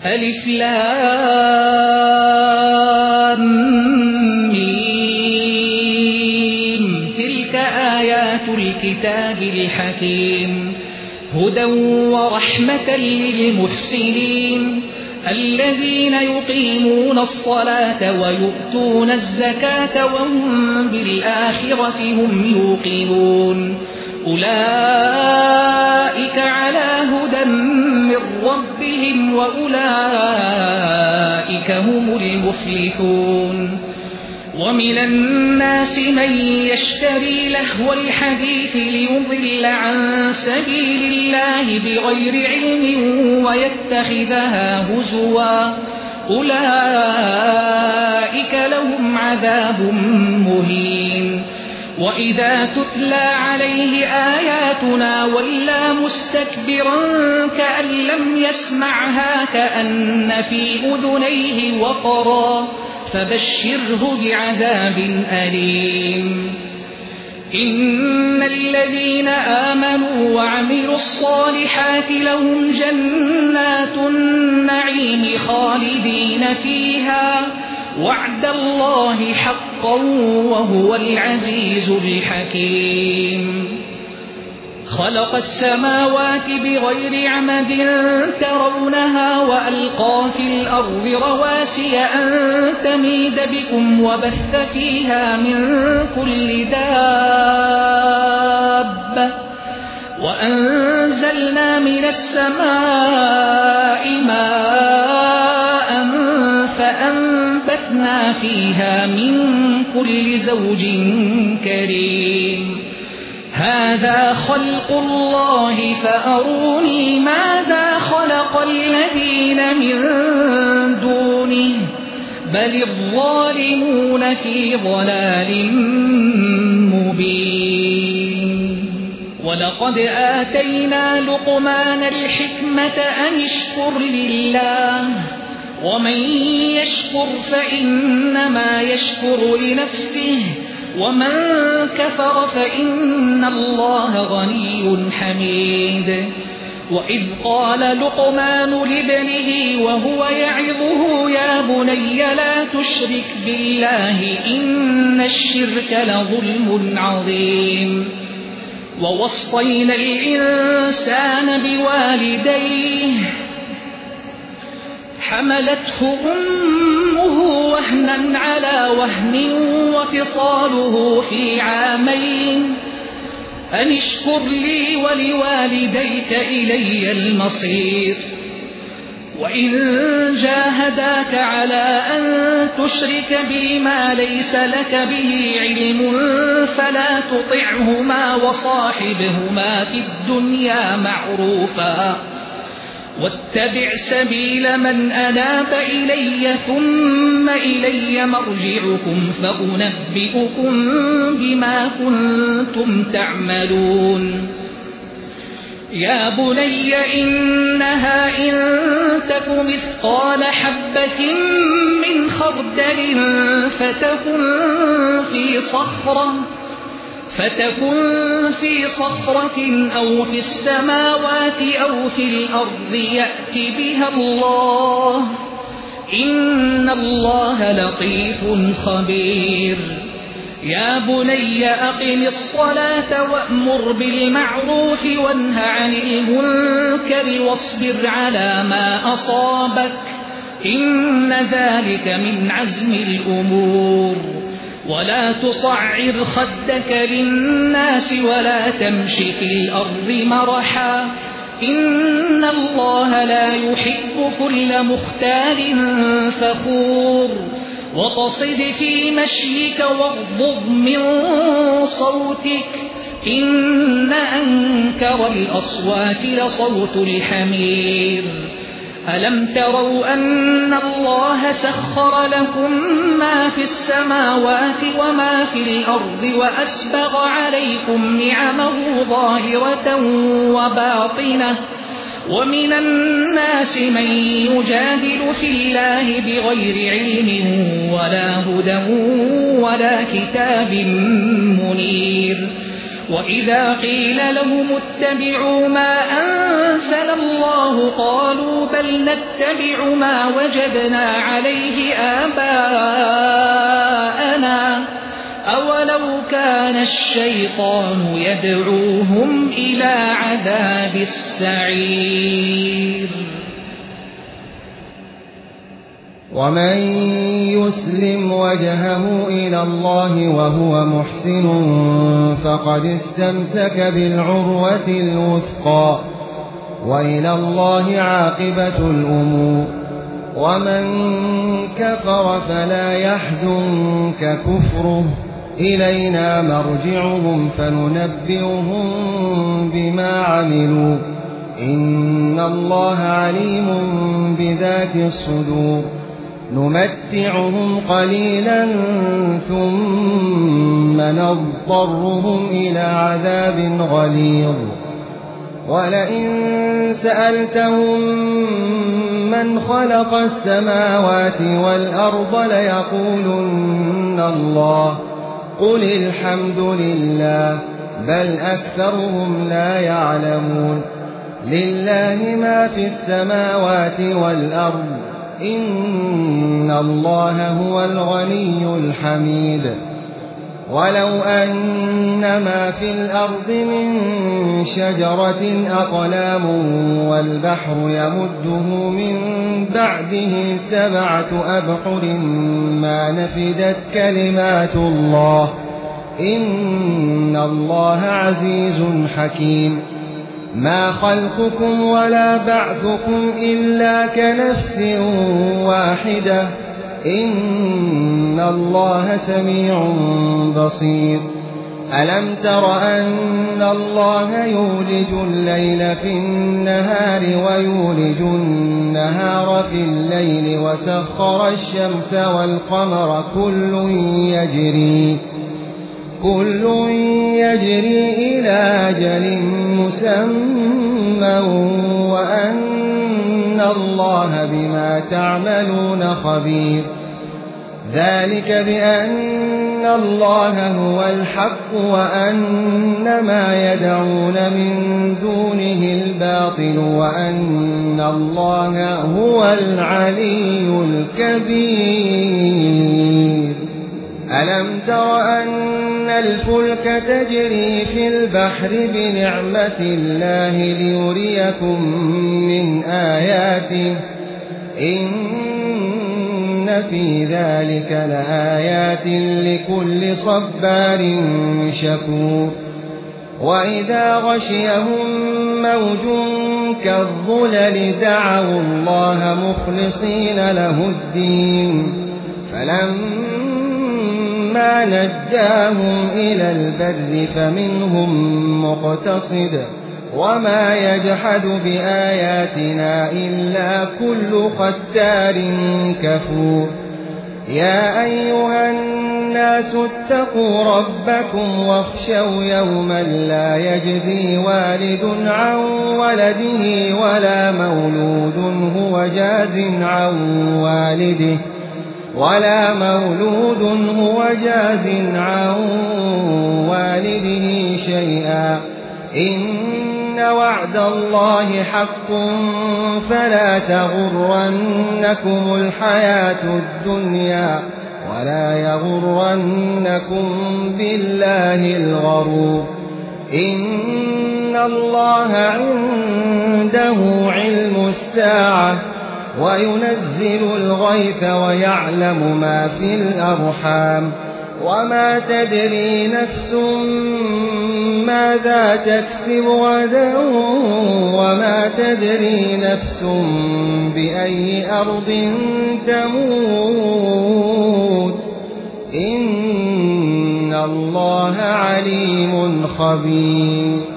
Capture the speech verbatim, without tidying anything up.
ألف لام ميم تلك آيات الكتاب الحكيم هدى ورحمة للمحسنين الذين يقيمون الصلاة ويؤتون الزكاة وهم بالآخرة هم يوقنون أولئك على هدى من ربهم وأولئك هم المفلحون ومن الناس من يشتري لهو الحديث ليضل عن سبيل الله بغير علم ويتخذها هزوا أولئك لهم عذاب مهين وإذا تتلى عليه آياتنا ولى مستكبرا كأن لم يسمعها كأن في أذنيه وقرا فبشره بعذاب أليم إن الذين آمنوا وعملوا الصالحات لهم جنات النعيم خالدين فيها وعد الله حقا وهو العزيز الحكيم خلق السماوات بغير عمد ترونها وألقى في الأرض رواسي أن تميد بكم وبث فيها من كل دابة وأنزلنا من السماء ماء فأنبتنا فيها من كل زوج كريم هذا خلق الله فأروني ماذا خلق الذين من دونه بل الظالمون في ضلال مبين ولقد آتينا لقمان الحكمة أن اشكر لله ومن يشكر فإنما يشكر لنفسه ومن كفر فإن الله غني حميد وإذ قال لقمان لابنه وهو يعظه يا بني لا تشرك بالله إن الشرك لظلم عظيم ووصينا الإنسان بوالديه حملته أمه وهنا على وهن وفصاله في عامين أن اشكر لي ولوالديك إلي المصير وإن جاهداك على أن تشرك بي ما ليس لك به علم فلا تطعهما وصاحبهما في الدنيا معروفا واتبع سبيل من أناب إلي ثم إلي مرجعكم فأنبئكم بما كنتم تعملون يا بني إنها إن تك مثقال حبة من خردل فتكن في صخرة فتكن في صخرة أو في السماوات أو في الأرض يأت بها الله إن الله لطيف خبير يا بني أقم الصلاة وأمر بالمعروف وانه عن المنكر واصبر على ما أصابك إن ذلك من عزم الأمور ولا تصعر خدك للناس ولا تمش في الأرض مرحا إن الله لا يحب كل مختال فخور وقصد في مشيك واغضض من صوتك إن أنكر الأصوات لصوت الحمير ألم تروا أن الله سخر لكم ما في السماوات وما في الأرض وأسبغ عليكم نعمه ظاهرة وباطنة ومن الناس من يجادل في الله بغير علم ولا هدى ولا كتاب منير وإذا قيل لهم اتبعوا ما أنزل أنزل الله قالوا بل نتبع ما وجدنا عليه آباءنا أولو كان الشيطان يدعوهم إلى عذاب السعير ومن يسلم وجهه إلى الله وهو محسن فقد استمسك بالعروة الوثقى وإلى الله عاقبة الأمور ومن كفر فلا يحزنك كفره إلينا مرجعهم فننبئهم بما عملوا إن الله عليم بذات الصدور نمتعهم قليلا ثم نضطرهم إلى عذاب غليظ ولئن سألتهم من خلق السماوات والأرض ليقولن الله قل الحمد لله بل أكثرهم لا يعلمون لله ما في السماوات والأرض إن الله هو الغني الحميد ولو أن ما في الأرض من شجرة أقلام والبحر يمده من بعده سبعة أبحر ما نفدت كلمات الله إن الله عزيز حكيم ما خلقكم ولا بعثكم إلا كنفس واحدة إن الله سميع بصير ألم تر أن الله يولج الليل في النهار ويولج النهار في الليل وسخر الشمس والقمر كل يجري كل يجري إلى أجل مسمى وأن الله بما تعملون خبير ذلك بأن الله هو الحق وأن ما يدعون من دونه الباطل وأن الله هو العلي الكبير ألم تر أن الفلك تجري في البحر بنعمة الله ليريكم من آياته إن في ذلك لآيات لكل صبار شكور وإذا غشيهم موج كالظلل دعوا الله مخلصين له الدين فلما نجاهم إلى البر فمنهم مقتصد وما يجحد بآياتنا إلا كل ختار كفور يا أيها الناس اتقوا ربكم واخشوا يوما لا يجزي والد عن ولده ولا مولود هو جاز عن والده ولا مولود هو جاز عن والده شيئا إن وعد الله حق فلا تغرنكم الحياة الدنيا ولا يغرنكم بالله الغرور إن الله عنده علم الساعة وينزل الغيث ويعلم ما في الأرحام وما تدري نفس ماذا تكسب غدا وما تدري نفس بأي أرض تموت إن الله عليم خبير